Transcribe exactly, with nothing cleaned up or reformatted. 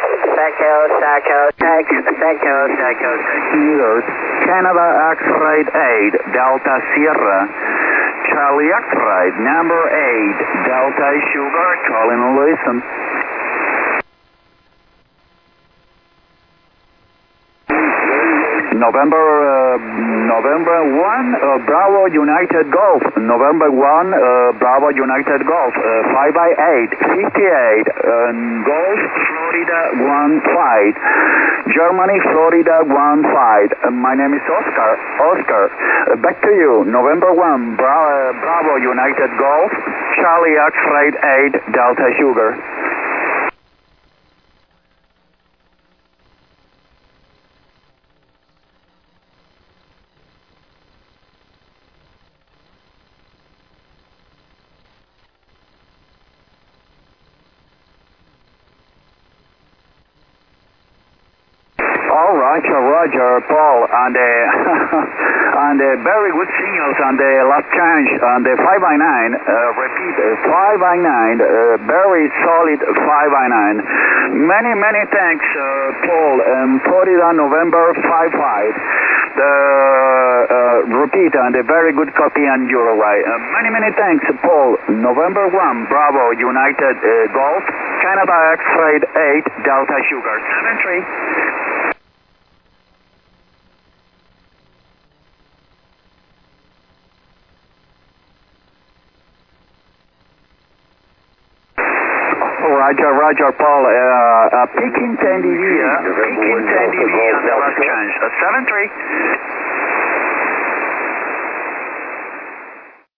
Echo, Echo, Echo, Echo, Echo, Meters, Canada X-Ray eight, Delta Sierra, Charlie X-Ray, number eight, Delta Sugar, calling and listen. November, uh, November one, uh, Bravo United Golf, November one, uh, Bravo United Golf, uh, five by eight, fifty-eight, uh, Golf, Florida one five, Germany, Florida one five. Uh, my name is Oscar. Oscar, uh, back to you. November one, Bra- Bravo United Golf, Charlie X-Ray eight, Delta Sugar. All right, Roger, Paul, and uh, and uh, very good signals on the last change on the five by nine. Uh, repeat, uh, five by nine, uh, very solid five by nine. Many, many thanks, uh, Paul. Um, Florida, November five five. The uh, repeat and a very good copy on Uruguay. Uh, many, many thanks, Paul. November one, Bravo United uh, Golf, Canada X-Ray eight, Delta Sugar seven three. Roger, Roger, Paul. Uh, uh, Peking ten D V, uh, Peking ten D V on the last change. Uh, seven three.